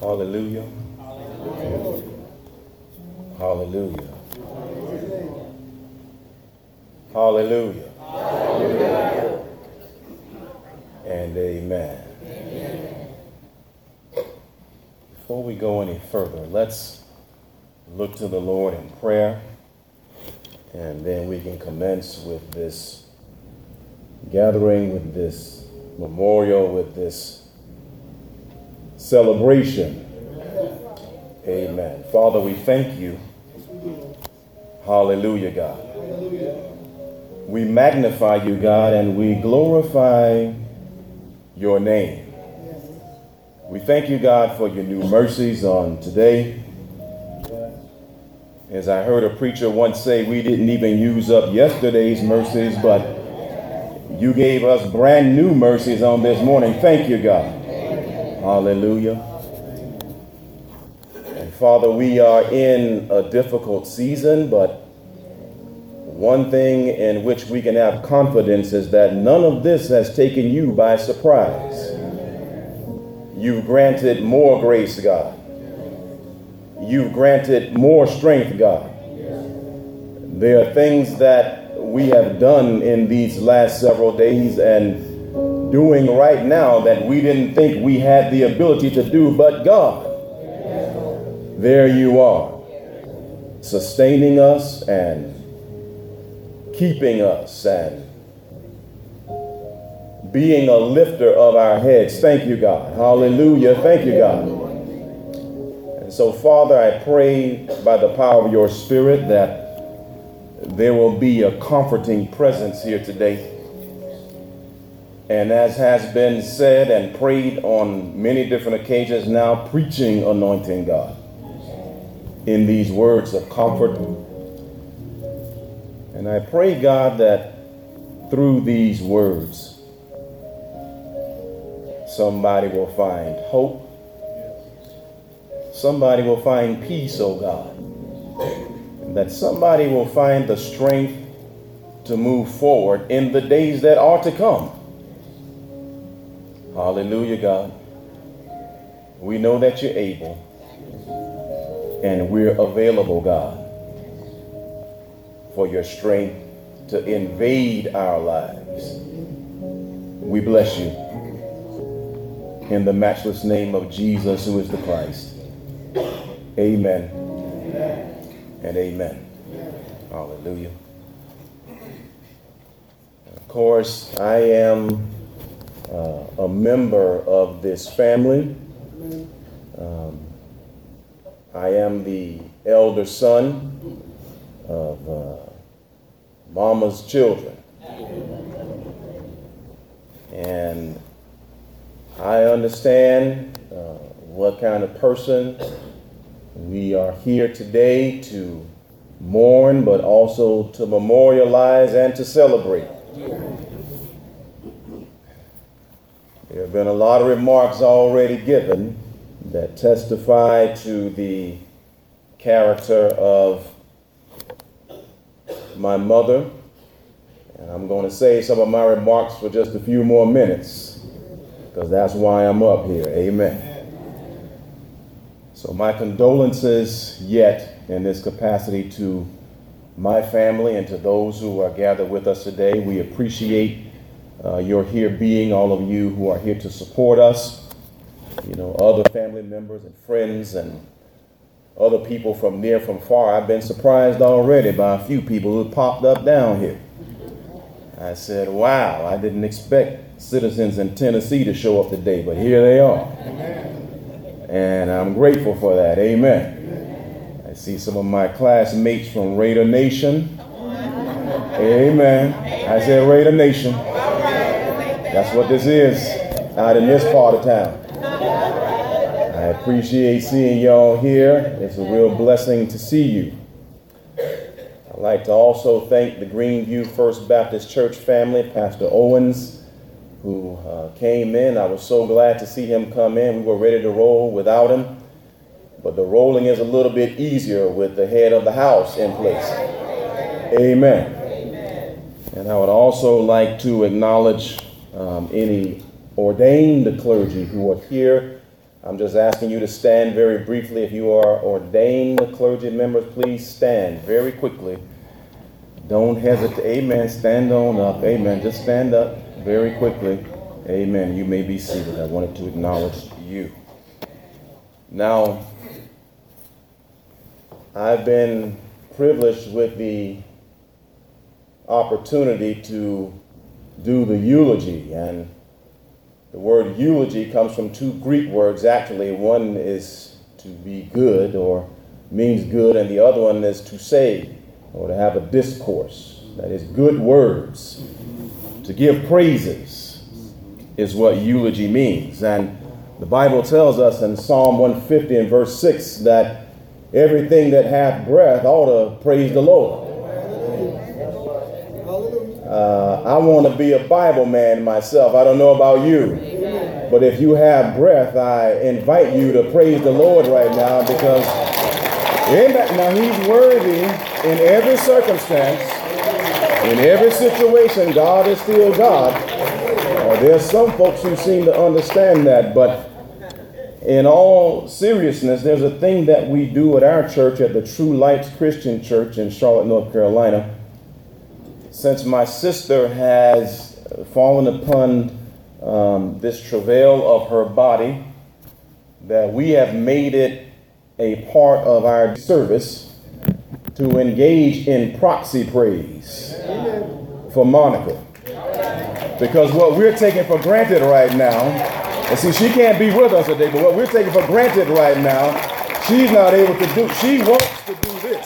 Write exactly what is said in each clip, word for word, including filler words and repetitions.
Hallelujah. Hallelujah. Hallelujah. Hallelujah. And amen. Amen. Before we go any further, let's look to the Lord in prayer, and then we can commence with this gathering, with this memorial, with this celebration. Amen. Father, we thank you. Hallelujah, God. We magnify you, God, and we glorify your name. We thank you, God, for your new mercies on today. As I heard a preacher once say, we didn't even use up yesterday's mercies, but you gave us brand new mercies on this morning. Thank you, God. Hallelujah. And Father, we are in a difficult season, but one thing in which we can have confidence is that none of this has taken you by surprise. You've granted more grace, God. You've granted more strength, God. There are things that we have done in these last several days and doing right now that we didn't think we had the ability to do, but God, there you are, sustaining us and keeping us and being a lifter of our heads. Thank you, God. Hallelujah. Thank you, God. And so, Father, I pray by the power of your Spirit that there will be a comforting presence here today. And as has been said and prayed on many different occasions now, preaching anointing, God, in these words of comfort. And I pray, God, that through these words, somebody will find hope. Somebody will find peace, oh God. And that somebody will find the strength to move forward in the days that are to come. Hallelujah, God. We know that you're able, and we're available, God, for your strength to invade our lives. We bless you in the matchless name of Jesus, who is the Christ. Amen, amen. And amen. Amen. Hallelujah. Of course, I am uh, a member of this family. Um, I am the elder son of uh, Mama's children. And I understand uh, what kind of person we are here today to mourn, but also to memorialize and to celebrate. There have been a lot of remarks already given that testify to the character of my mother. And I'm going to say some of my remarks for just a few more minutes, because that's why I'm up here. Amen. So my condolences yet in this capacity to my family and to those who are gathered with us today. We appreciate uh, your here being, all of you who are here to support us, you know, other family members and friends and other people from near, from far. I've been surprised already by a few people who popped up down here. I said, wow, I didn't expect citizens in Tennessee to show up today, but here they are. And I'm grateful for that. Amen. I see some of my classmates from Raider Nation. Amen. I said Raider Nation. That's what this is out in this part of town. I appreciate seeing y'all here. It's a real blessing to see you. I'd like to also thank the Greenview First Baptist Church family, Pastor Owens, who uh, came in. I was so glad to see him come in. We were ready to roll without him, but the rolling is a little bit easier with the head of the house in place. Amen. Amen. And I would also like to acknowledge um, any ordained clergy who are here I'm just asking you to stand very briefly. If you are ordained clergy members, please stand very quickly. Don't hesitate. Amen. Stand on up. Amen. Just stand up very quickly. Amen. You may be seated. I wanted to acknowledge you. Now, I've been privileged with the opportunity to do the eulogy, and the word eulogy comes from two Greek words. Actually, one is to be good or means good, and the other one is to say or to have a discourse. That is good words. To give praises is what eulogy means. And the Bible tells us in Psalm one fifty and verse six that everything that hath breath ought to praise the Lord. Uh, I want to be a Bible man myself. I don't know about you, but if you have breath, I invite you to praise the Lord right now, because now he's worthy in every circumstance, in every situation. God is still God. Uh, there's some folks who seem to understand that, but in all seriousness, there's a thing that we do at our church, at the True Lights Christian Church in Charlotte, North Carolina. Since my sister has fallen upon um, this travail of her body, that we have made it a part of our service to engage in proxy praise for Monica. Because what we're taking for granted right now, and see, she can't be with us today, but what we're taking for granted right now, she's not able to do. She wants to do this.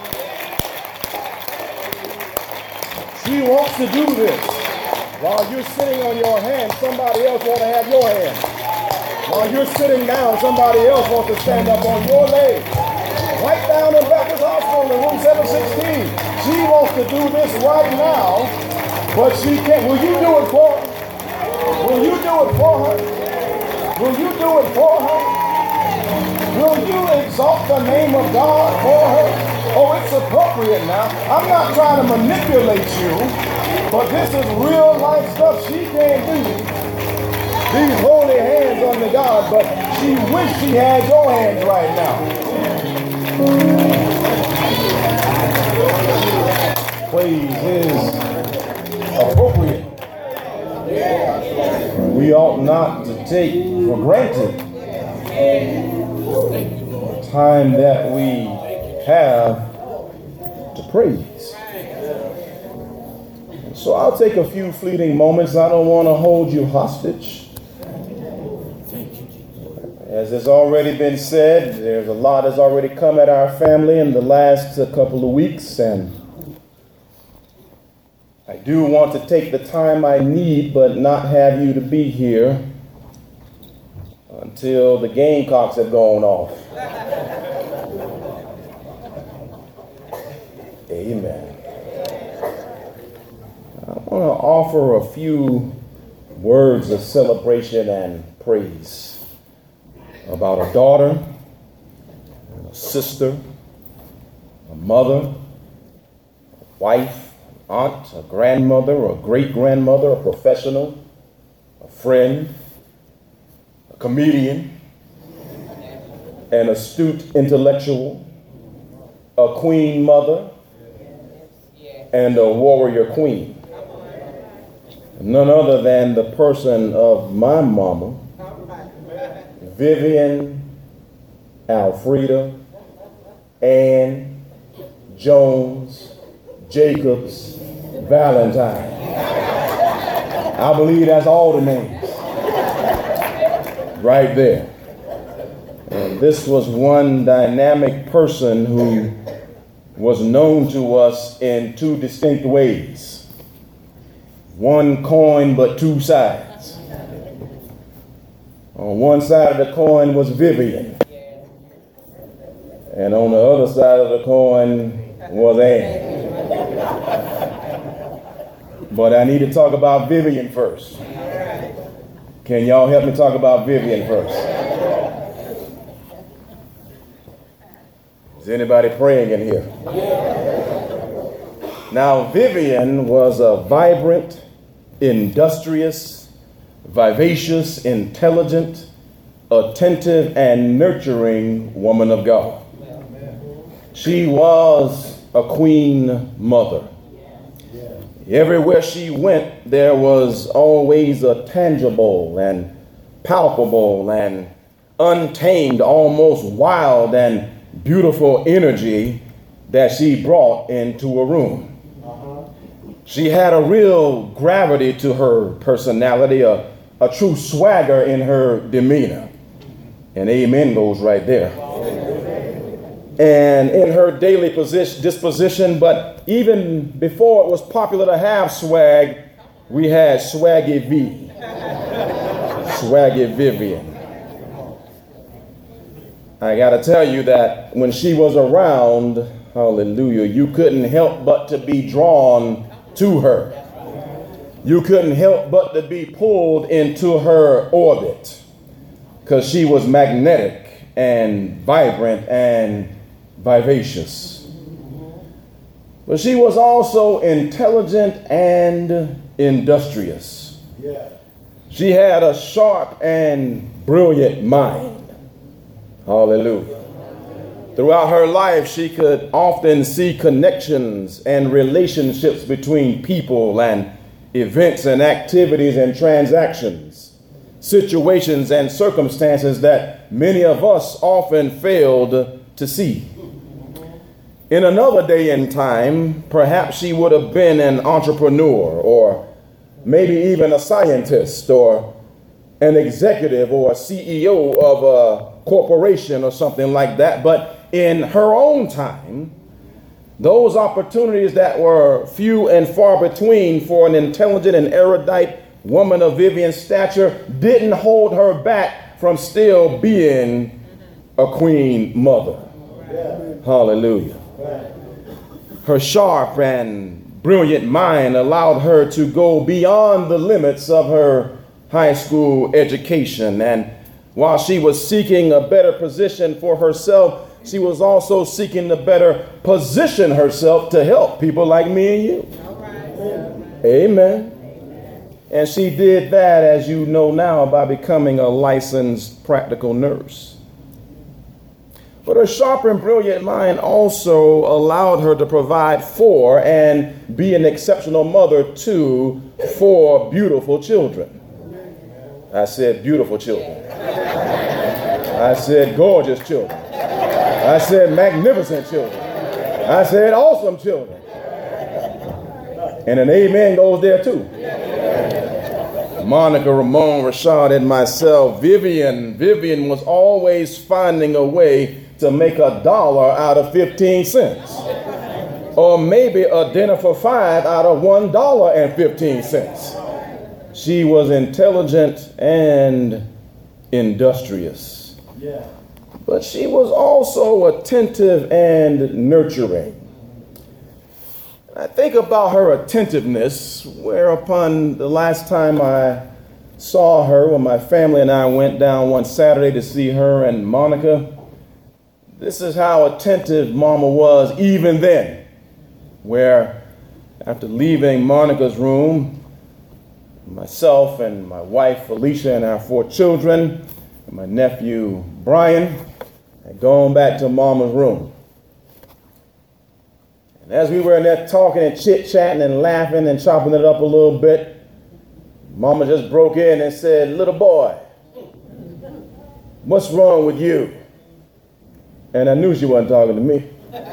She wants to do this. While you're sitting on your hand, somebody else wants to have your hand. While you're sitting down, somebody else wants to stand up on your leg. Right down in Baptist Hospital in room seven sixteen. She wants to do this right now, but she can't. Will you do it for her? Will you do it for her? Will you do it for her? Will you exalt the name of God for her? Oh, it's appropriate now. I'm not trying to manipulate you, but this is real life stuff. She can't do these holy hands unto God, but she wished she had your hands right now. Praise is appropriate. We ought not to take for granted the time that we have to praise. So I'll take a few fleeting moments. I don't want to hold you hostage. As has already been said, there's a lot has already come at our family in the last uh, couple of weeks, and I do want to take the time I need, but not have you to be here until the Gamecocks have gone off. Amen. I want to offer a few words of celebration and praise about a daughter, a sister, a mother, a wife, aunt, a grandmother, a great-grandmother, a professional, a friend, a comedian, an astute intellectual, a queen mother, and a warrior queen. None other than the person of my mama, Vivian Alfreda Ann Jones Jacobs Valentine. I believe that's all the names right there. And this was one dynamic person who was known to us in two distinct ways. One coin, but two sides. On one side of the coin was Vivian. And on the other side of the coin was Ann. But I need to talk about Vivian first. Can y'all help me talk about Vivian first? Is anybody praying in here? Now, Vivian was a vibrant, industrious, vivacious, intelligent, attentive and nurturing woman of God. She was a queen mother. Everywhere she went, there was always a tangible and palpable and untamed, almost wild and beautiful energy that she brought into a room. She had a real gravity to her personality, a, a true swagger in her demeanor. And amen goes right there. And in her daily position, disposition, but even before it was popular to have swag, we had Swaggy V, Swaggy Vivian. I got to tell you that when she was around, hallelujah, you couldn't help but to be drawn to her. You couldn't help but to be pulled into her orbit because she was magnetic and vibrant and vivacious. But she was also intelligent and industrious. She had a sharp and brilliant mind. Hallelujah. Throughout her life, she could often see connections and relationships between people and events and activities and transactions, situations and circumstances that many of us often failed to see. In another day and time, perhaps she would have been an entrepreneur or maybe even a scientist or an executive or a C E O of a corporation or something like that. But in her own time, those opportunities that were few and far between for an intelligent and erudite woman of Vivian's stature didn't hold her back from still being a queen mother. Hallelujah. Her sharp and brilliant mind allowed her to go beyond the limits of her high school education. And while she was seeking a better position for herself, she was also seeking to better position herself to help people like me and you. Right. Amen. And she did that, as you know now, by becoming a licensed practical nurse. But her sharp and brilliant mind also allowed her to provide for and be an exceptional mother to four beautiful children. I said beautiful children. I said gorgeous children. I said magnificent children. I said awesome children. And an amen goes there too. Monica, Ramon, Rashad, and myself, Vivian. Vivian was always finding a way to make a dollar out of fifteen cents. Or maybe a dinner for five out of one dollar and fifteen cents. She was intelligent and industrious. Yeah. But she was also attentive and nurturing. I think about her attentiveness, whereupon the last time I saw her, when my family and I went down one Saturday to see her and Monica, this is how attentive Mama was even then, where after leaving Monica's room, myself and my wife Felicia and our four children and my nephew Brian had gone back to Mama's room. And as we were in there talking and chit-chatting and laughing and chopping it up a little bit, Mama just broke in and said, "Little boy, what's wrong with you?" And I knew she wasn't talking to me.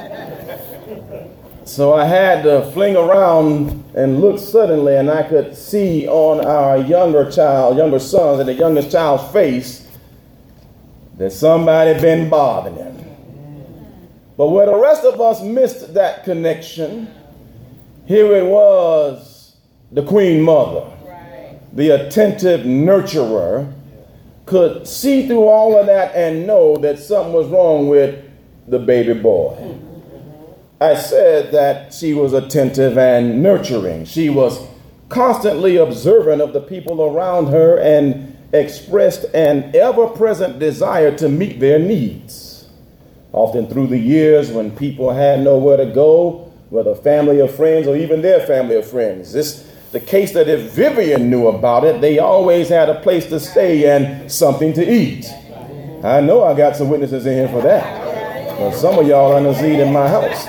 So I had to fling around and look suddenly, and I could see on our younger child, younger sons, and the youngest child's face that somebody had been bothering him. But where the rest of us missed that connection, here it was, the Queen Mother, right, the attentive nurturer, could see through all of that and know that something was wrong with the baby boy. I said that she was attentive and nurturing. She was constantly observant of the people around her and expressed an ever-present desire to meet their needs. Often through the years when people had nowhere to go, whether family or friends or even their family or friends. It's the case that if Vivian knew about it, they always had a place to stay and something to eat. I know I got some witnesses in here for that. But some of y'all are seed in my house.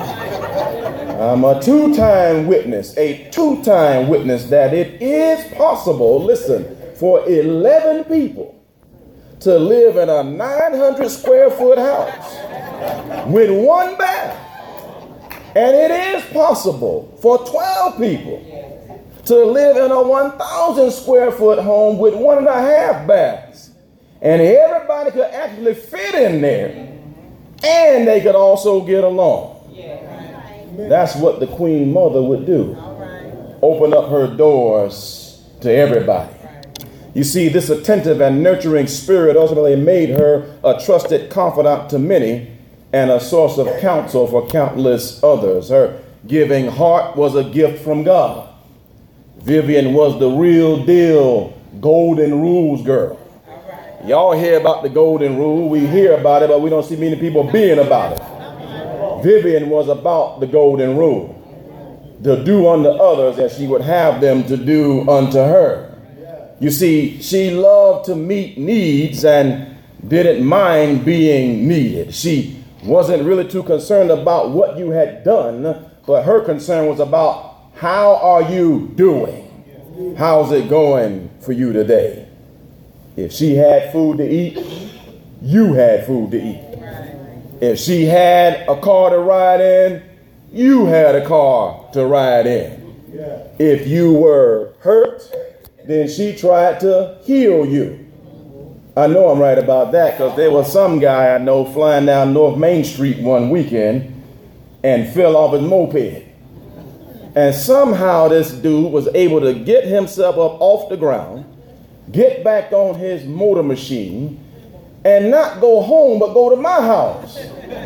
I'm a two-time witness, a two-time witness that it is possible, listen, for eleven people to live in a nine hundred square foot house with one bath. And it is possible for twelve people to live in a one thousand square foot home with one and a half baths. And everybody could actually fit in there, and they could also get along. That's what the Queen Mother would do. Open up her doors to everybody. You see, this attentive and nurturing spirit ultimately made her a trusted confidant to many and a source of counsel for countless others. Her giving heart was a gift from God. Vivian was the real deal golden rules girl. Y'all hear about the golden rule. We hear about it, but we don't see many people being about it. Vivian was about the golden rule. To do unto others as she would have them to do unto her. You see, she loved to meet needs and didn't mind being needed. She wasn't really too concerned about what you had done, but her concern was about how are you doing? How's it going for you today? If she had food to eat, you had food to eat. If she had a car to ride in, you had a car to ride in. If you were hurt, then she tried to heal you. I know I'm right about that because there was some guy I know flying down North Main Street one weekend and fell off his moped. And somehow this dude was able to get himself up off the ground, get back on his motor machine, and not go home, but go to my house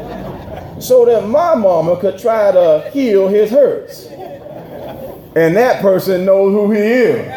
so that my mama could try to heal his hurts. And that person knows who he is.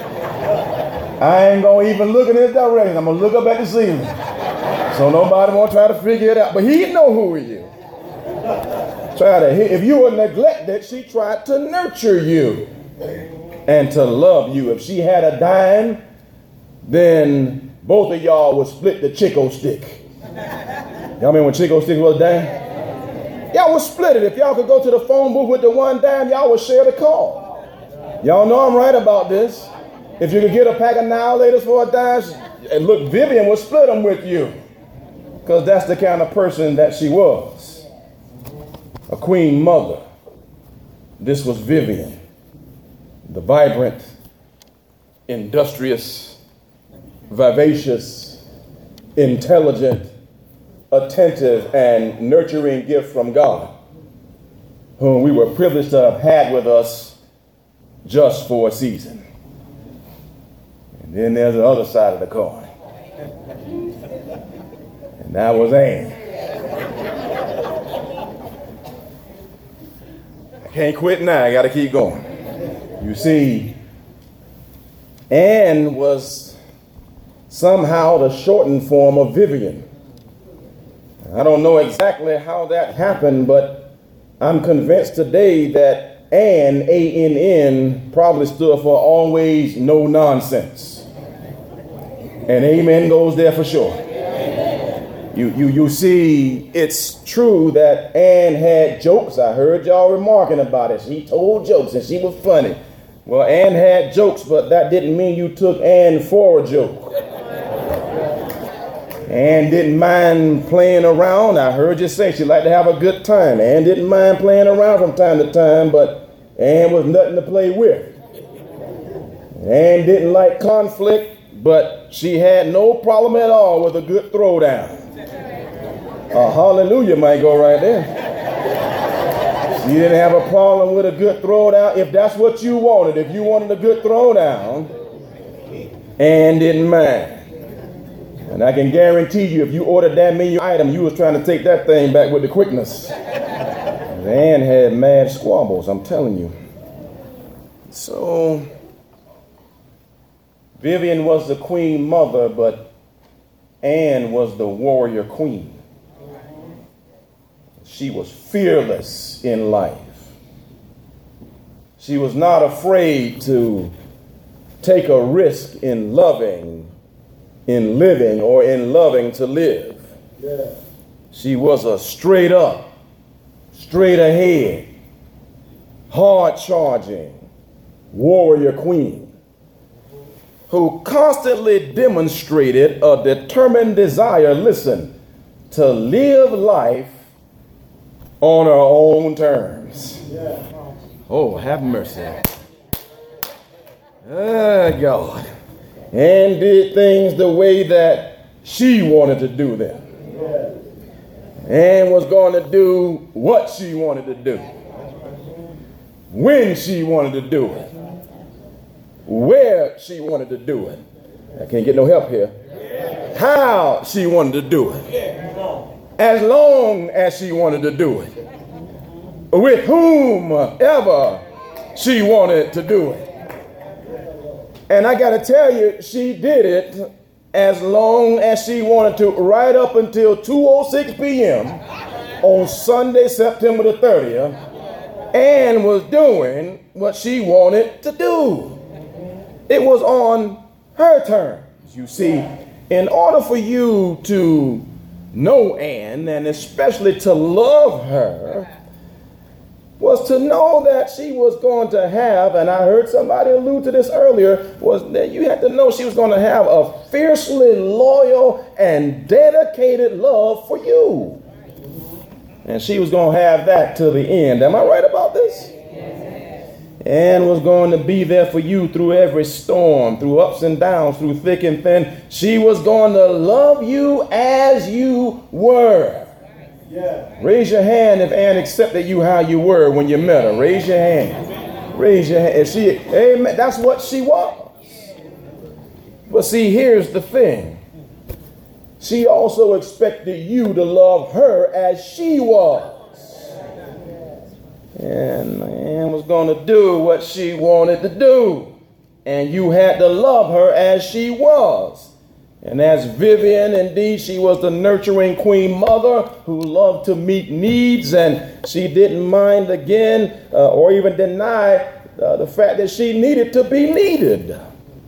I ain't gonna even look in his direction. I'm gonna look up at the ceiling. So nobody won't try to figure it out. But he know who he is. Try to, if you were neglected, she tried to nurture you and to love you. If she had a dime, then both of y'all would split the Chico stick. Y'all remember when Chico stick was a dime? Y'all would split it. If y'all could go to the phone booth with the one dime, y'all would share the call. Y'all know I'm right about this. If you could get a pack of Annihilators for a dime, and look, Vivian would split them with you because that's the kind of person that she was. A queen mother. This was Vivian, the vibrant, industrious, vivacious, intelligent, attentive, and nurturing gift from God, whom we were privileged to have had with us just for a season. And then there's the other side of the coin. And that was Ann. I can't quit now. I got to keep going. You see, Ann was somehow the shortened form of Vivian. I don't know exactly how that happened, but I'm convinced today that Ann, A N N, probably stood for always no nonsense. And amen goes there for sure. You, you, you see, it's true that Ann had jokes. I heard y'all remarking about it. She told jokes and she was funny. Well, Ann had jokes, but that didn't mean you took Ann for a joke. Ann didn't mind playing around. I heard you say she liked to have a good time. Ann didn't mind playing around from time to time, but Ann was nothing to play with. Ann didn't like conflict, but she had no problem at all with a good throwdown. A hallelujah might go right there. She didn't have a problem with a good throwdown if that's what you wanted. If you wanted a good throwdown, Ann didn't mind. And I can guarantee you, if you ordered that menu item, you was trying to take that thing back with the quickness. Ann had mad squabbles, I'm telling you. So Vivian was the queen mother, but Ann was the warrior queen. She was fearless in life. She was not afraid to take a risk in loving, in living or in loving to live. Yeah. She was a straight up, straight ahead, hard charging warrior queen who constantly demonstrated a determined desire, listen, to live life on her own terms. Yeah. Oh, have mercy. Oh, God. And did things the way that she wanted to do them. Yeah. And was going to do what she wanted to do. When she wanted to do it. Where she wanted to do it. I can't get no help here. Yeah. How she wanted to do it. Yeah. As long as she wanted to do it. With whomever she wanted to do it. And I got to tell you, she did it as long as she wanted to, right up until two oh six p.m. on Sunday, September the thirtieth, and was doing what she wanted to do. It was on her terms. You see, in order for you to know Anne, and especially to love her, was to know that she was going to have, and I heard somebody allude to this earlier, was that you had to know she was going to have a fiercely loyal and dedicated love for you. And she was going to have that to the end. Am I right about this? And was going to be there for you through every storm, through ups and downs, through thick and thin. She was going to love you as you were. Yeah. Raise your hand if Anne accepted you how you were when you met her. Raise your hand. Raise your hand. If she, amen, that's what she was. But see, here's the thing. She also expected you to love her as she was. And Anne was going to do what she wanted to do. And you had to love her as she was. And as Vivian, indeed, she was the nurturing queen mother who loved to meet needs, and she didn't mind again uh, or even deny uh, the fact that she needed to be needed.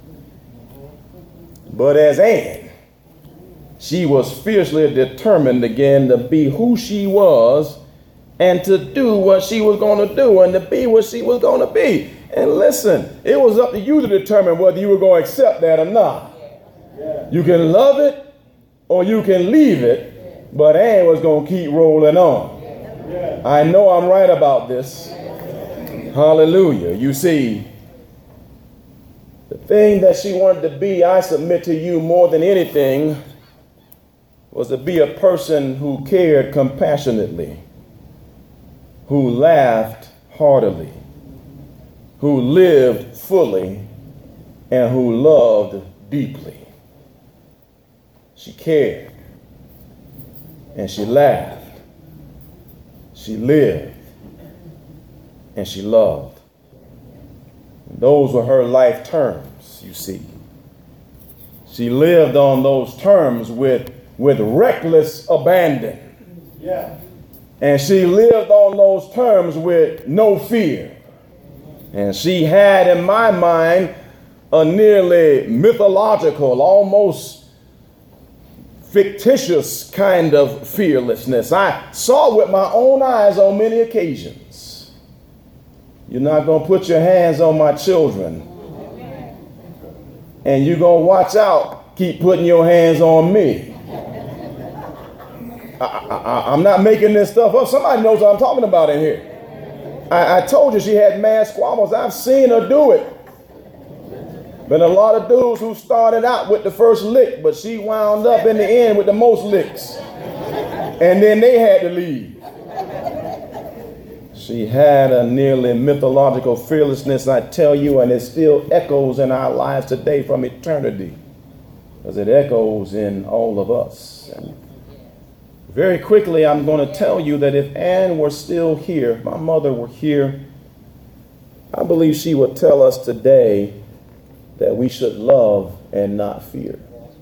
But as Anne, she was fiercely determined again to be who she was and to do what she was going to do and to be what she was going to be. And listen, it was up to you to determine whether you were going to accept that or not. You can love it or you can leave it, but Anne was going to keep rolling on. I know I'm right about this. Hallelujah. You see, the thing that she wanted to be, I submit to you more than anything, was to be a person who cared compassionately, who laughed heartily, who lived fully, and who loved deeply. She cared, and she laughed, she lived, and she loved. And those were her life terms, you see. She lived on those terms with, with reckless abandon. Yeah. And she lived on those terms with no fear. And she had, in my mind, a nearly mythological, almost fictitious kind of fearlessness. I saw with my own eyes on many occasions. You're not going to put your hands on my children. And you're going to watch out, keep putting your hands on me. I, I, I'm not making this stuff up. Somebody knows what I'm talking about in here. I, I told you she had mad squabbles. I've seen her do it. Been a lot of dudes who started out with the first lick, but she wound up in the end with the most licks. And then they had to leave. She had a nearly mythological fearlessness, I tell you, and it still echoes in our lives today from eternity, because it echoes in all of us. And very quickly, I'm going to tell you that if Anne were still here, if my mother were here, I believe she would tell us today that we should love and not fear.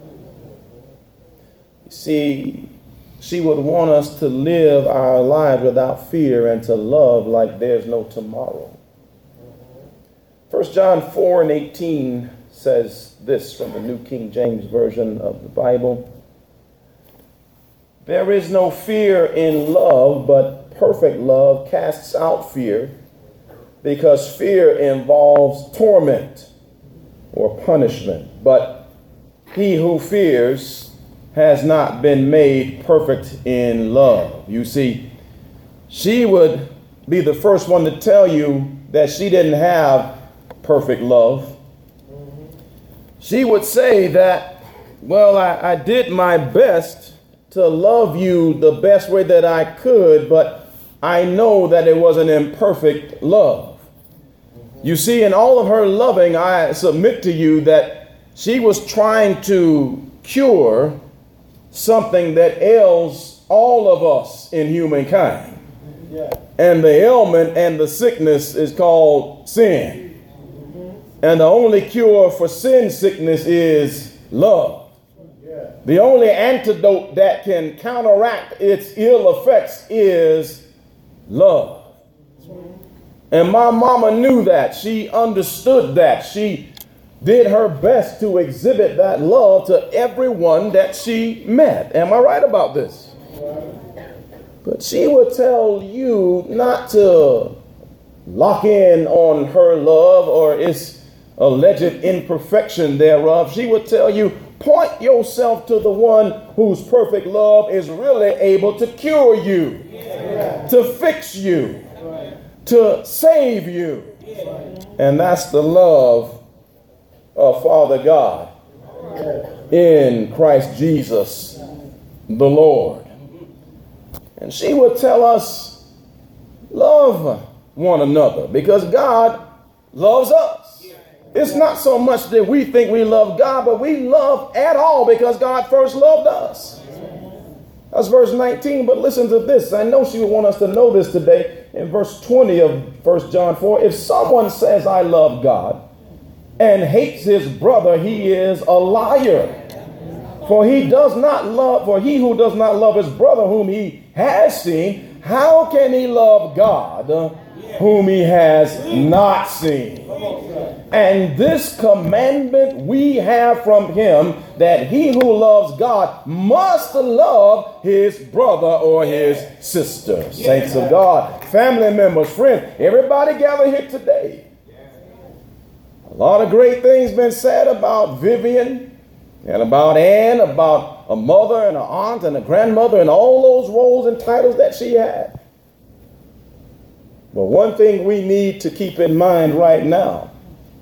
You see, she would want us to live our lives without fear and to love like there's no tomorrow. First John four and eighteen says this from the New King James Version of the Bible. There is no fear in love, but perfect love casts out fear, because fear involves torment or punishment. But he who fears has not been made perfect in love. You see, she would be the first one to tell you that she didn't have perfect love. She would say that, well, I, I did my best to love you the best way that I could, but I know that it was an imperfect love. You see, in all of her loving, I submit to you that she was trying to cure something that ails all of us in humankind. Yeah. And the ailment and the sickness is called sin. Mm-hmm. And the only cure for sin sickness is love. Yeah. The only antidote that can counteract its ill effects is love. Mm-hmm. And my mama knew that. She understood that. She did her best to exhibit that love to everyone that she met. Am I right about this? Yeah. But she would tell you not to lock in on her love or its alleged imperfection thereof. She would tell you, point yourself to the one whose perfect love is really able to cure you, yeah. to fix you, right. to save you. Yeah. And that's the love of Father God in Christ Jesus the Lord. And she would tell us, love one another, because God loves us. It's not so much that we think we love God, but we love at all because God first loved us. That's verse nineteen, but listen to this. I know she would want us to know this today. In verse twenty of First John four, if someone says, I love God, and hates his brother, he is a liar. For he does not love, for he who does not love his brother whom he has seen, how can he love God whom he has not seen? And this commandment we have from him, that he who loves God must love his brother or his sister. Saints of God, family members, friends, everybody gather here today. A lot of great things been said about Vivian and about Anne, about a mother and an aunt and a grandmother and all those roles and titles that she had. But one thing we need to keep in mind right now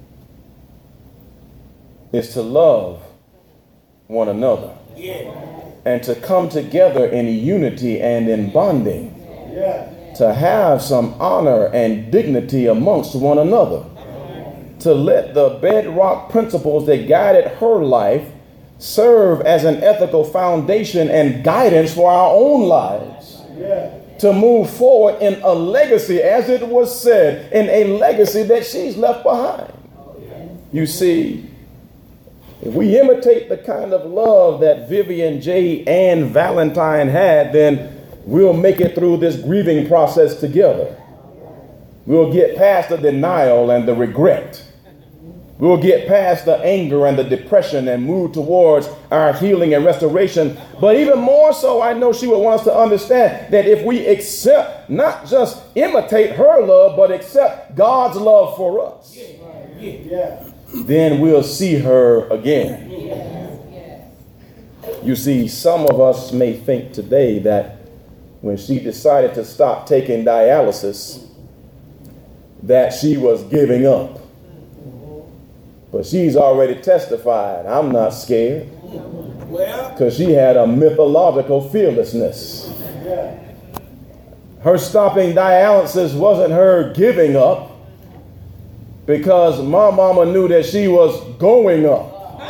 is to love one another. Yeah. And to come together in unity and in bonding. Yeah. To have some honor and dignity amongst one another. To let the bedrock principles that guided her life serve as an ethical foundation and guidance for our own lives. Yeah. To move forward in a legacy, as it was said, in a legacy that she's left behind. You see, if we imitate the kind of love that Vivian J. Ann Valentine had, then we'll make it through this grieving process together. We'll get past the denial and the regret. We'll get past the anger and the depression and move towards our healing and restoration. But even more so, I know she would want us to understand that if we accept, not just imitate her love, but accept God's love for us, yeah. then we'll see her again. Yeah. You see, some of us may think today that when she decided to stop taking dialysis, that she was giving up. But she's already testified, I'm not scared. Because she had a mythological fearlessness. Her stopping dialysis wasn't her giving up, because my mama knew that she was going up.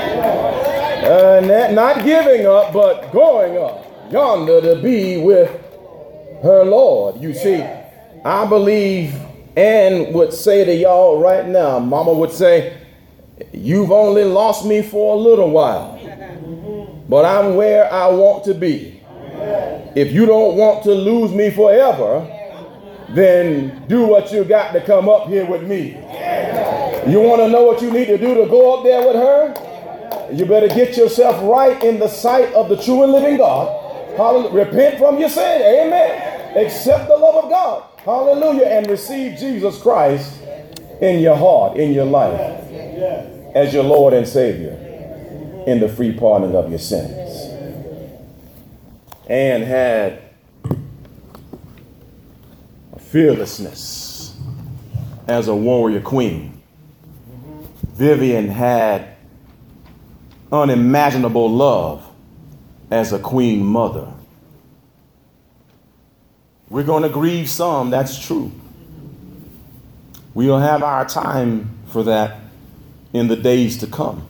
Uh, not, not giving up, but going up yonder to be with her Lord. You see, I believe Anne would say to y'all right now, mama would say, you've only lost me for a little while, but I'm where I want to be. If you don't want to lose me forever, then do what you got to come up here with me. You want to know what you need to do to go up there with her? You better get yourself right in the sight of the true and living God. Hallelujah. Repent from your sin. Amen. Accept the love of God. Hallelujah. And receive Jesus Christ in your heart, in your life, as your Lord and Savior, in the free pardon of your sins. Anne had a fearlessness as a warrior queen. Vivian had unimaginable love as a queen mother. We're going to grieve some, that's true. We'll have our time for that in the days to come.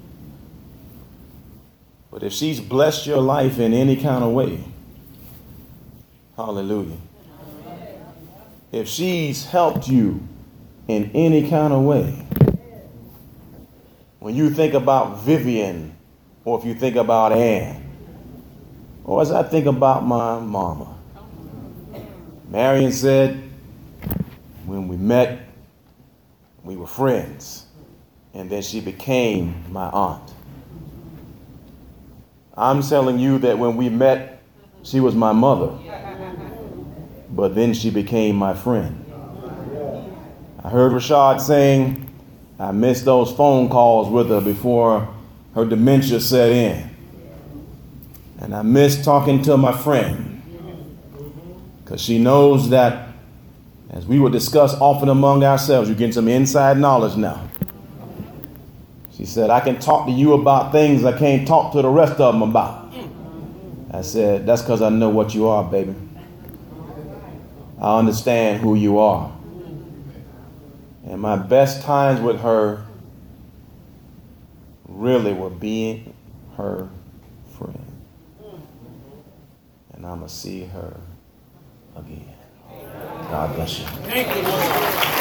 But if she's blessed your life in any kind of way, hallelujah. If she's helped you in any kind of way, when you think about Vivian, or if you think about Anne, or as I think about my mama, Marion said, when we met, we were friends, and then she became my aunt. I'm telling you that when we met, she was my mother, but then she became my friend. I heard Rashad saying, I missed those phone calls with her before her dementia set in. And I miss talking to my friend, because she knows that, as we will discuss often among ourselves, you're getting some inside knowledge now. She said, I can talk to you about things I can't talk to the rest of them about. I said, that's because I know what you are, baby. I understand who you are. And my best times with her really were being her friend. And I'm going to see her again. God bless you. Thank you, Lord.